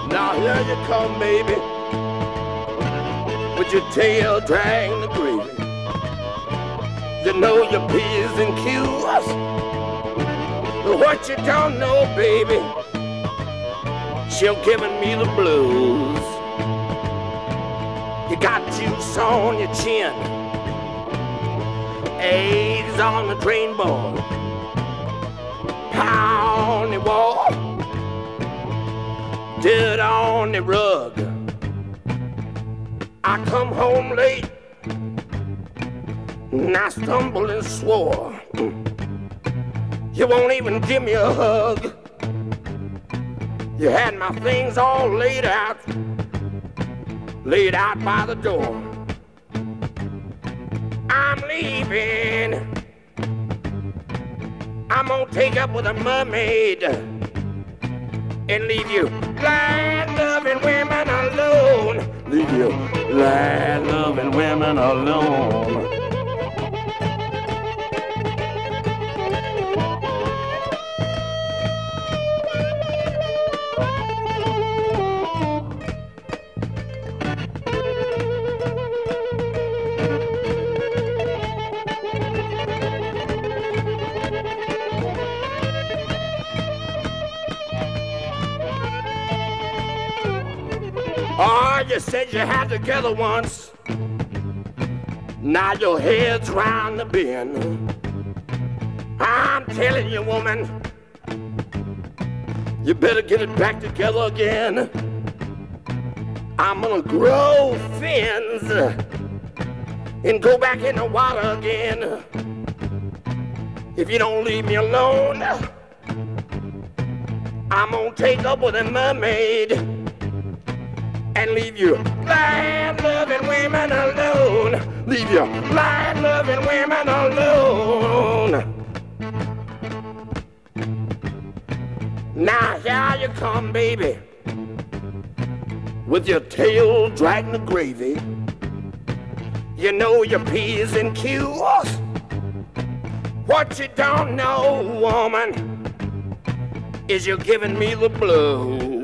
Now here you come, baby, with your tail dragging the gravy. You know your P's and Q's, but what you don't know, baby, she'll giving me the blues. You got juice on your chin, A's on the drain board, pie on the wall, dirt on the rug. I come home late and I stumbled and swore. You won't even give me a hug. You had my things all laid out by the door. I'm leaving. I'm gonna take up with a mermaid and leave you land-loving women alone. Leave you land-loving women alone. Oh, you said you had together once. Now your head's round the bend. I'm telling you, woman, you better get it back together again. I'm gonna grow fins and go back in the water again. If you don't leave me alone, I'm gonna take up with a mermaid and leave you land-loving women alone. Leave you land-loving women alone. Now here you come, baby, with your tail dragging the gravy. You know your P's and Q's. What you don't know, woman, is you're giving me the blues.